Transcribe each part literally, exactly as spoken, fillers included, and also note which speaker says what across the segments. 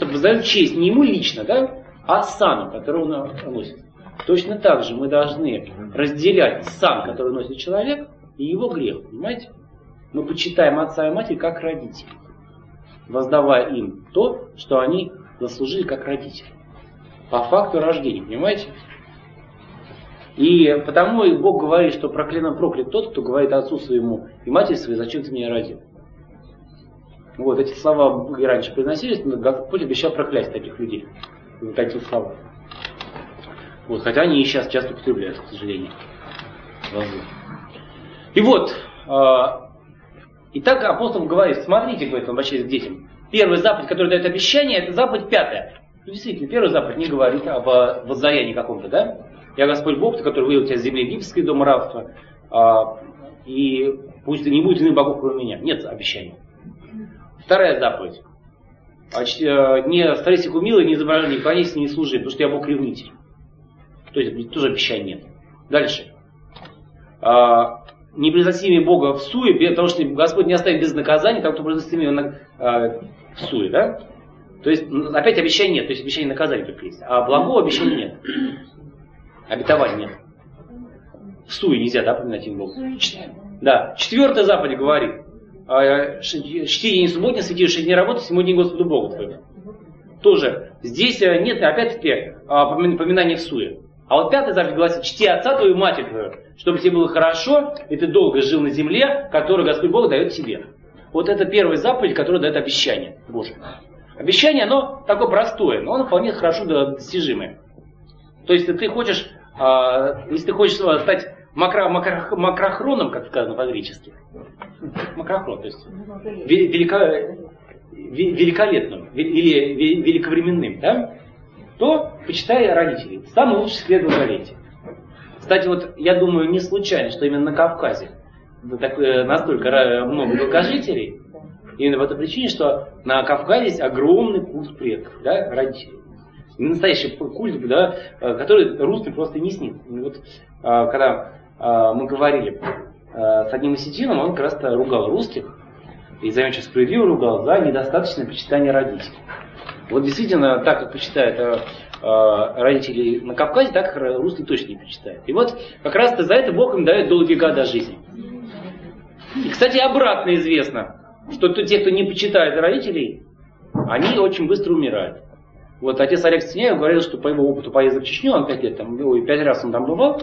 Speaker 1: воздает честь не ему лично, да, а сану, который он носит. Точно так же мы должны разделять сан, который носит человек, и его грех, понимаете? Мы почитаем отца и матерь как родителей, воздавая им то, что они заслужили как родители. По факту рождения, понимаете? И потому и Бог говорит, что проклят, проклят тот, кто говорит отцу своему и матери своей, зачем ты меня родил. Вот эти слова и раньше произносились, но Господь обещал проклясть таких людей. Вот такие слова. Вот, хотя они и сейчас часто употребляют, к сожалению. И вот, э, и так апостол говорит, смотрите, говорит он вообще к детям. Первая заповедь, которая дает обещание, это заповедь пятая. Ну, действительно, первая заповедь не говорит об воздаянии каком-то, да? Я Господь Бог, который вывел тебя из земли египетской, дома рабства, а, и пусть не будет иных богов, кроме меня. Нет обещаний. Вторая заповедь. Не старайся умило, не изображай, не кланяйся, не служи, потому что я Бог ревнитель. То есть тоже обещаний нет. Дальше. А, не произноси имя Бога в суе, потому что Господь не оставит без наказания, того, кто произносит имя а, в суе, да? То есть опять обещаний нет, то есть обещаний наказания только есть. А благого обещания нет. Обетования нет. В суе нельзя, да, поминать имя Бога? Да. Четвертая заповедь говорит. Чти день субботний, свети шесть дней работы, седьмой день Господу Богу твоему. Тоже. Здесь нет, опять-таки, поминания в суе. А вот пятая заповедь гласит, чти отца твою и матерь твою, чтобы тебе было хорошо, и ты долго жил на земле, которую Господь Бог дает тебе. Вот это первая заповедь, которая дает обещание Божие. Обещание, оно такое простое, но оно вполне хорошо достижимое. То есть, если ты хочешь, если ты хочешь стать макро, макро, макрохроном, как сказано по-гречески, макрохрон, то есть велико, великолепным или великовременным, да, то почитай родителей. Самый лучший след в Долголетия. Кстати, вот я думаю, не случайно, что именно на Кавказе настолько много долгожителей, именно по той причине, что на Кавказе есть огромный культ предков, да, родителей. Настоящий культ, да, который русским просто не снится. Вот, когда мы говорили с одним осетином, он как раз ругал русских, и за очень справедливо ругал за недостаточное почитание родителей. Вот действительно, так как почитают родители на Кавказе, так русские точно не почитают. И вот как раз-то за это Бог им дает долгие годы жизни. И, кстати, обратно известно, что те, кто не почитает родителей, они очень быстро умирают. Вот отец Олег Стеняев говорил, что по его опыту поездок в Чечню, он пять лет там, ой, пять раз он там бывал,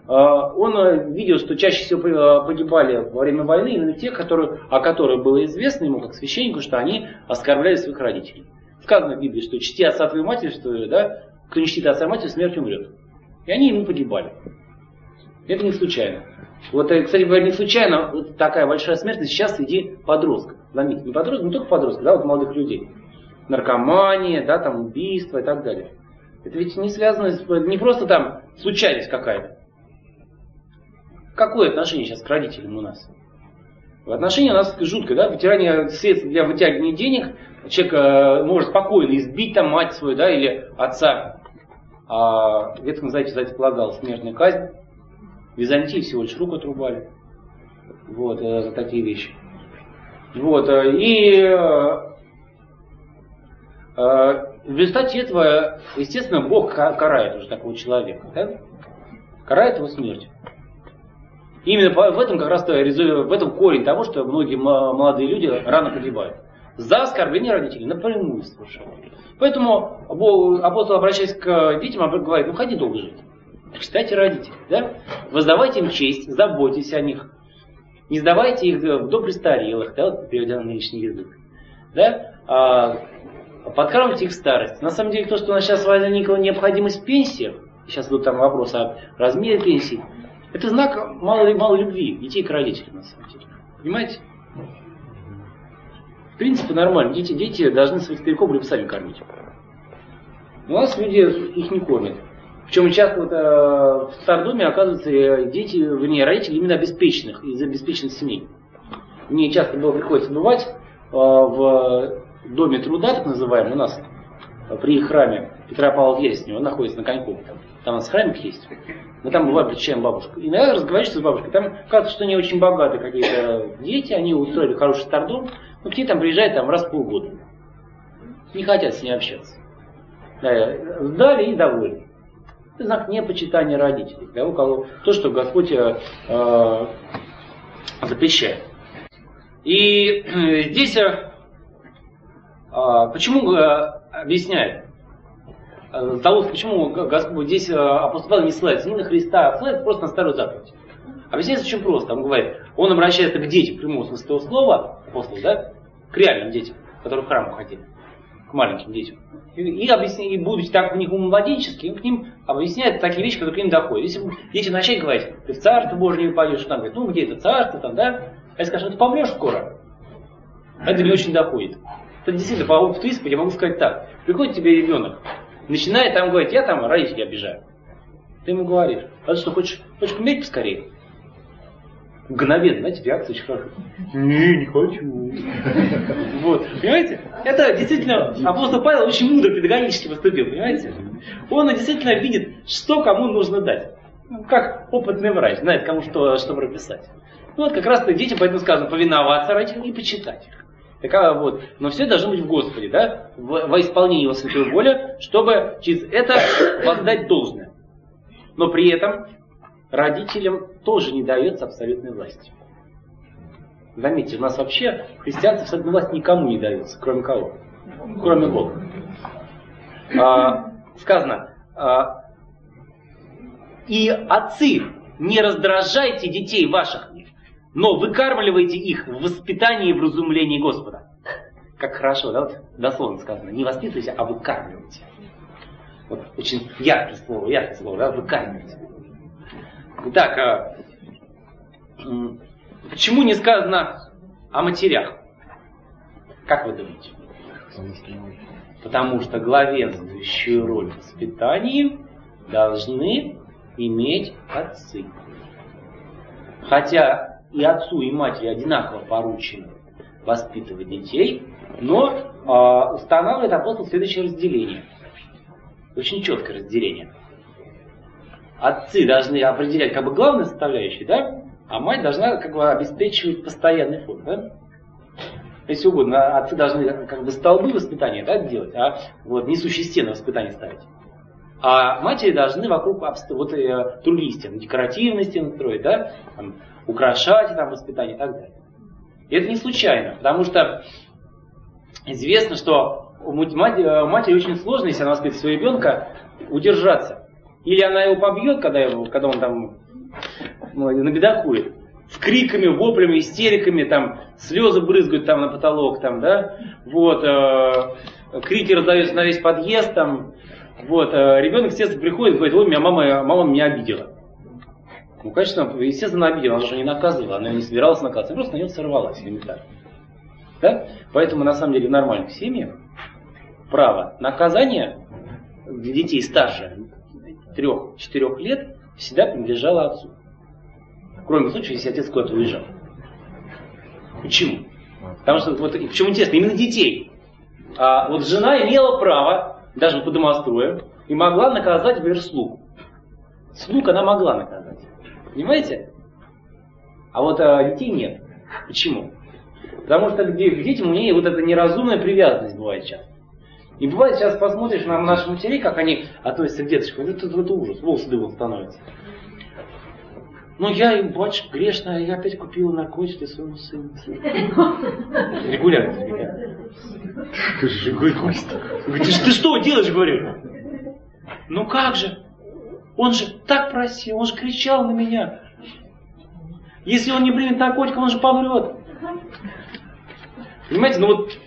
Speaker 1: он видел, что чаще всего погибали во время войны именно те, которые, о которых было известно ему, как священнику, что они оскорбляли своих родителей. Сказано в Библии, что чти отца твою мать, что, да, кто не чтит отца и мать, смерть умрет. И они ему погибали. Это не случайно. Вот, кстати говоря, не случайно вот такая большая смертность сейчас среди подростков. Заметьте, не подростков, не только подростков, да, вот молодых людей. Наркомания, да, там убийства и так далее. Это ведь не связано, с, не просто там случайность какая-то. Какое отношение сейчас к родителям у нас? Отношение у нас жуткое, да, вытирание средств для вытягивания денег. Человек э, может спокойно избить там мать свою, да, или отца. А в Ветхом Завете, кстати, полагалась смертная казнь. В Византии всего лишь руку отрубали. Вот, э, за такие вещи. Вот, э, и э, э, в результате этого, естественно, Бог карает уже такого человека, да? Карает его смертью. Именно в этом как раз в этом корень того, что многие молодые люди рано погибают. За оскорбление родителей напрямую совершенно. Поэтому апостол, обращаясь к детям, говорит, ну ходи долго жить. Читайте родителей, да? Воздавайте им честь, заботьтесь о них. Не сдавайте их до престарелых, да, вот переводя на нынешний язык. Да? А, подкармливайте их в старости. На самом деле, то, что у нас сейчас возникла необходимость в пенсиях, сейчас идут там вопросы о размере пенсии, это знак малой, малой любви детей к родителям, на самом деле. Понимаете? В принципе, нормально. Дети, дети должны своих стариков либо сами кормить. У нас люди их не кормят. Причем часто вот, э, в стардоме оказываются дети, вернее, родители именно обеспеченных, из обеспеченных семей. Мне часто было приходится бывать э, в доме труда, так называемом, у нас при храме Петра Павла Вереснева, он находится на Конькове. Там, там у нас храмик есть. Мы там бываем, встречаем бабушку. И иногда разговариваешь с бабушкой. Там кажется, что они очень богатые какие-то дети, они устроили хороший стардом, но к ней там приезжают там, раз в полгода. не хотят с ней общаться. Да, сдали и довольны. Это знак непочитания родителей. Да, у кого то, что Господь э, э, запрещает. И э, здесь э, э, почему э, объясняет? Э, того, почему Господь здесь э, апостол Павел не ссылается не на Христа, а ссылается просто на старую заповедь. Объясняется очень просто. Он говорит, он обращается к детям, в прямом смысле этого слова, апостол, да, к реальным детям, которые в храм ходили, к маленьким детям. И, и, объясняет, и будучи так у них умладенческие, он к ним объясняет такие вещи, которые к ним доходят. Если дети начать говорить, ты в царство Божие не пойдешь, там говорит, ну где это царство, там, да? А я скажу, ты помрешь скоро. Это мне очень доходит. Это действительно, по опыту исповеди я могу сказать так. Приходит тебе ребенок, начинает там говорить, я там родителей обижаю. Ты ему говоришь, а ты что, хочешь, хочешь умереть поскорее? Мгновенно, знаете, реакция очень хорошая. Не, не хочу. Вот, понимаете? Это действительно, апостол Павел очень мудро педагогически поступил, понимаете? Он действительно видит, что кому нужно дать. Как опытный врач, знает, кому что, что прописать. Ну вот как раз-то детям поэтому сказано повиноваться родителям и почитать их. Такая вот. Но все должно быть в Господе, да? В, во исполнении Его святой воли, чтобы через это воздать должное. Но при этом родителям тоже не дается абсолютной власти. Заметьте, у нас вообще в христианстве абсолютная власть никому не дается, кроме кого? Кроме Бога. А, сказано, а, и отцы, не раздражайте детей ваших, но выкармливайте их в воспитании и в разумлении Господа. Как хорошо, да, вот дословно сказано, не воспитывайте, а выкармливайте. Вот очень яркое слово, яркое слово, да, выкармливайте. Итак, а, почему не сказано о матерях? Как вы думаете? Потому что главенствующую роль в воспитании должны иметь отцы. Хотя и отцу, и матери одинаково поручено воспитывать детей, но э, устанавливает апостол следующее разделение. Очень четкое разделение. Отцы должны определять как бы главные составляющие, да? А мать должна как бы обеспечивать постоянный фон, да? Если угодно, отцы должны как бы столбы воспитания, да, делать, а вот несущие стены воспитания ставить. А матери должны вокруг вот, э, другие стены, декоративные стены строить, да? Там, украшать там, воспитание и так далее. И это не случайно, потому что известно, что у матери очень сложно, если она воспитывает своего ребенка, удержаться. Или она его побьет, когда, его, когда он там ну, набедокует, с криками, воплями, истериками, там, слезы брызгают там, на потолок, там, да? Вот, э, крики раздаются на весь подъезд, там, вот, э, ребенок, естественно, приходит и говорит, ой, меня мама, мама меня обидела. Ну, конечно, естественно, обидела, она же не наказывала, она не собиралась наказывать, она просто на нее сорвалась элементарно. Да? Поэтому, на самом деле, в нормальных семьях право наказания для детей старше трех-четырех лет всегда принадлежало отцу. Кроме случая, если отец куда-то уезжал. Почему? Потому что, вот, почему интересно, именно детей. А вот жена имела право, даже по домостроям, и могла наказать, например, слуг. Слуг она могла наказать. Понимаете? А вот а, детей нет. Почему? Потому что к детям у нее вот эта неразумная привязанность бывает часто. И бывает, сейчас посмотришь на наших матерей, как они относятся к деточкам, это, это, это ужас, волосы дыбом становятся. Ну я, батюшка, грешная, я опять купила наркотики своему сыну. Регулярно. Говорит, ты что делаешь, говорю? Ну как же? Он же так просил, он же кричал на меня. Если он не примет наркотиков, он же помрет. Понимаете, ну вот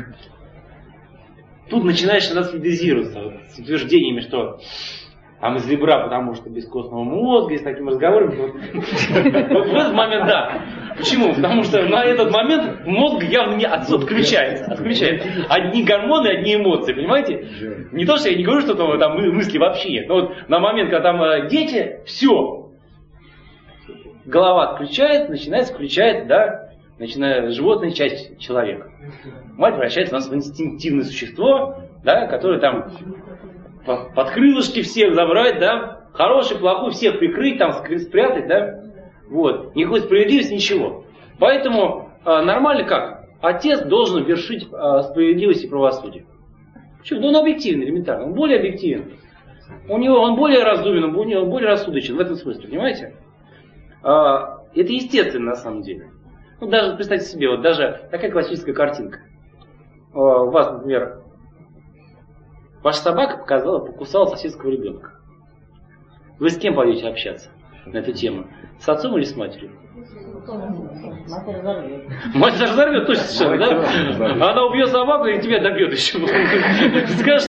Speaker 1: тут начинаешь солидизироваться вот, с утверждениями, что там из ребра, потому что без костного мозга, и с такими разговорами. Вот, вот в этот момент, да. Почему? Потому что на этот момент мозг явно не отключается. отключается. Одни гормоны, одни эмоции, понимаете? Не то, что я не говорю, что там мысли вообще нет. Но вот на момент, когда там дети, все. Голова отключает, начинает включать, да, начиная животная часть человека. Мать превращается у нас в инстинктивное существо, да, которое там под крылышки всех забрать, да, хороший, плохой, всех прикрыть, там спрятать, да, вот, никакой справедливости, ничего. Поэтому э, нормально как? Отец должен вершить э, справедливость и правосудие. Почему? Ну, он объективный, элементарно. Он более объективен. У него, он более разумен, он более рассудочен в этом смысле, понимаете? А, это естественно на самом деле. Ну, даже, представьте себе, вот даже такая классическая картинка. А, у вас, например, ваша собака показала, покусала соседского ребенка. Вы с кем пойдете общаться на эту тему? С отцом или с матерью?
Speaker 2: Мать разорвет.
Speaker 1: Мать разорвет, точно совершенно, да? Она убьет собаку и тебя добьет еще. Скажешь,